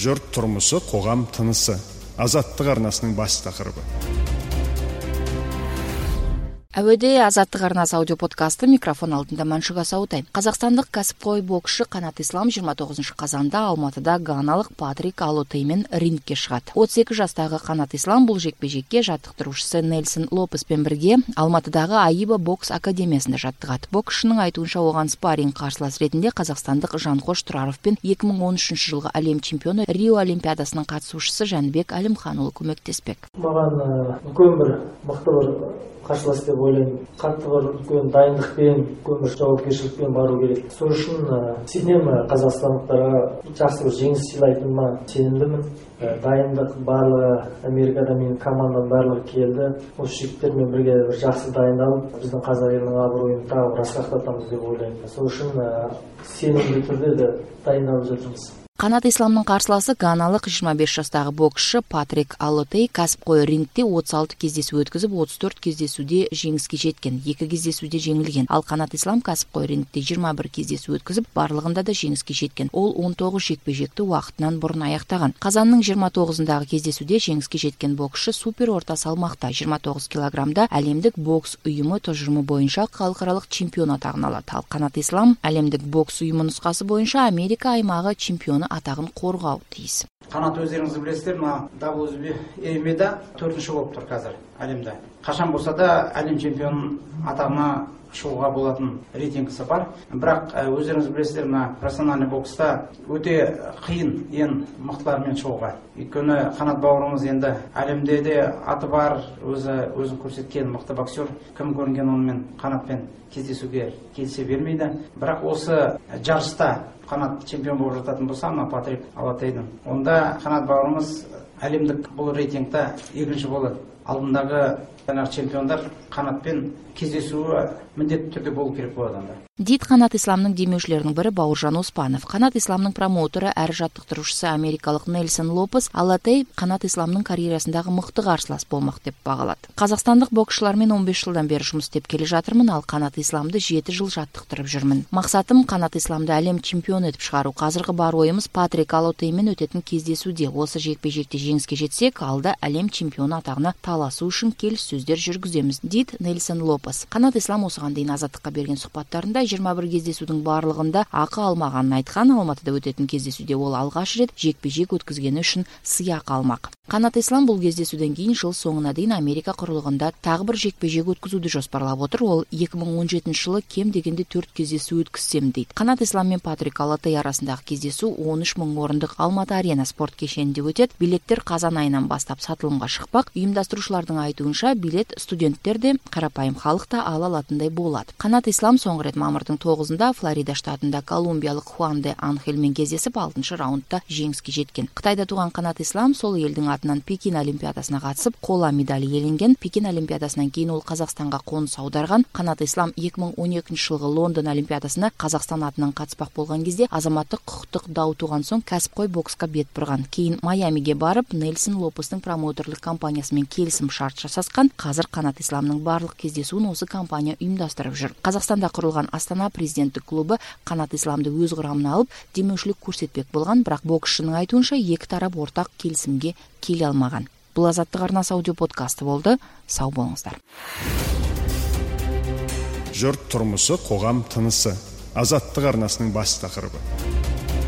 Жұрт тұрмысы, қоғам тынысы. Азаттық арнасының бас тақырыбы. Әуеде Азаттық арнасы аудио подкасты, микрофон алдында Маншуга Саутай. Қазақстандық кәсіпқой боксшы Қанат Ислам 29 қазанда Алматыда ганалық Патрик Аллотеймен рингке шығады. 32 жастағы Қанат Ислам бұл жекпе-жекке жаттықтырушысы Нельсон Лопеспен бірге Алматыдағы Аиба бокс академиясында жаттығады. Боксшының айтуынша оған спарринг қарсылас ретінде қазақстандық Жанқош Тұраров пен 2013 жылғы әлем чемпионы Рио олимпиадасының қатысушысы Жәнібек Әлімханұлы көмектеспек. Маған үлкен бір мықты бір қарсылас деп ойлаймын. Қатты бір үлкен дайындықпен, үлкен бір жауапкершілікпен бару керек. Сол үшін сенемін қазақстандықтарға жақсы бір жеңіс сыйлайтыныма сенімдімін. Дайындық барлығы, Америкада менің командам барлығы келді. Осы жігіттермен бірге бір жақсы дайындалып, біздің қазақ елінің абыройын тағы бір асқақтатамыз деп ойлаймын. Сол үшін сенімді түрде де дайындалып жатырмыз. Қанат Исламның қарсыласы ганалық 25 жастағы боксшы Патрик Аллотей кәсіпқой рингте 36 кездесу өткізіп, 34 кездесуде жеңіске жеткен, 2 кездесуде жеңілген. Ал Қанат Ислам кәсіпқой рингте 21 кездесу өткізіп, барлығында да жеңіске жеткен. Ол 19 жекпе-жекті уақытынан бұрын аяқтаған. Қазанның 29-дағы кездесуде жеңіске жеткен боксшы супер орта салмақта 29 килограммда әлемдік бокс ұйымы тұжырымы бойынша халықаралық чемпион атағын алады. Ал Қанат Ислам әлемдік бокс ұйымы нұсқасы бойынша Америка аймағы чемпионы атағын қорғау тиіс. Қанат, өздеріңіз білесіздер, WBA-да 4-ші болып тұр қазір әлемде. Қашан болса да әлем чемпион атағына шығуға болатын рейтингісі бар. Бірақ өздеріңіз білесіздер, профессиональный бокста өте қиын ең мықтылармен шығуға. Өйткені Қанат бауырымыз енді әлемде де аты бар, өзін көрсеткен мықты боксер. Кім көрінген онымен Қанатпен кездесуге келісе бермейді. Бірақ осы жарыста Қанат чемпион болып жататын болса, Патрик Аллотейдің, онда Қанат бауырымыз әлемдік бұл рейтингта 2-ші болады. Алдындағы чемпиондар Қанатпен кездесуі міндетті түрде болу керек болады. Дейді Қанат Исламның демеушілерінің бірі Бауыржан Оспанов. Қанат Исламның промоутері әрі жаттықтырушысы америкалық Нельсон Лопес Аллотей Қанат Исламның карьерасындағы мықты қарсылас болмақ деп бағалады. Қазақстандық боксшылармен 15 жылдан бері жұмыс істеп келе жатырмын, ал Қанат Исламды 7 жыл жаттықтырып жүрмін. Мақсатым Қанат Исламды әлем чемпион етіп шығару. Қазіргі бар ойымыз Патрик Аллотеймен өтетін кездесуде. Осы жекпе-жекте жеңіске жетсек, алда әлем чемпионы атағына таласу үшін келіссөздер жүргіземіз, дейді Нельсон Лопес. Қанат Ислам осыған дейін Азаттыққа берген сұхбаттарында 21 кездесудің барлығында ақы алмағанын айтқан. Алматыда өтетін кездесуде ол алғаш рет жекпе-жек өткізгені үшін сыйақы алмақ. Қанат Ислам бұл кездесуден кейін жыл соңына дейін Америка құрлығында тағы бір жекпе-жек өткізуді жоспарлап отыр. Ол 2017 жылы кем дегенде 4 кездесу өткізсем дейді. Қанат Ислам мен Патрик Аллотей арасындағы кездесу 13 мың орындық Алматы арена спорт кешенінде өтеді. Билеттер қазан айынан бастап сатылымға шықпақ. Ұйымдастырушылардың айтуынша билет студенттер де, қарапайым халық та ала алатындай болады. Қанат Ислам соңғы рет мамырдың 9-ында Флорида штатында колумбиялық Хуан де Анхельмен кездесіп 6-шы раундта жеңіске жеткен. Қытайда туған Қанат Ислам сол елдің атынан Пекин олимпиадасына қатысып, қола медаль иеленген. Пекин олимпиадасынан кейін ол Қазақстанға қоныс аударған. Қанат Ислам 2012 жылғы Лондон олимпиадасына Қазақстан атынан қатыспақ болған кезде азаматтық құқықтық дау туған соң кәсіпқой боксқа бет бұрған. Кейін Майамиге барып, Нельсон Лопестің промоутерлік компаниясымен келісім шарт жасасқан. Қазір Қанат Исламның барлық кездесуін осы компания ұйымдастырып жүр. Қазақстанда құрылған Астана президенттік клубы Қанат Исламды өз құрамына алып, демеушілік көрсетпек болған, бірақ боксшының айтуынша екі тарап ортақ келісімге келе алмаған. Бұл Азаттық арнасы аудио подкасты болды. Сау болыңыздар. Жұрт тұрмысы, қоғам тынысы. Азаттық арнасының бас тақырыбы.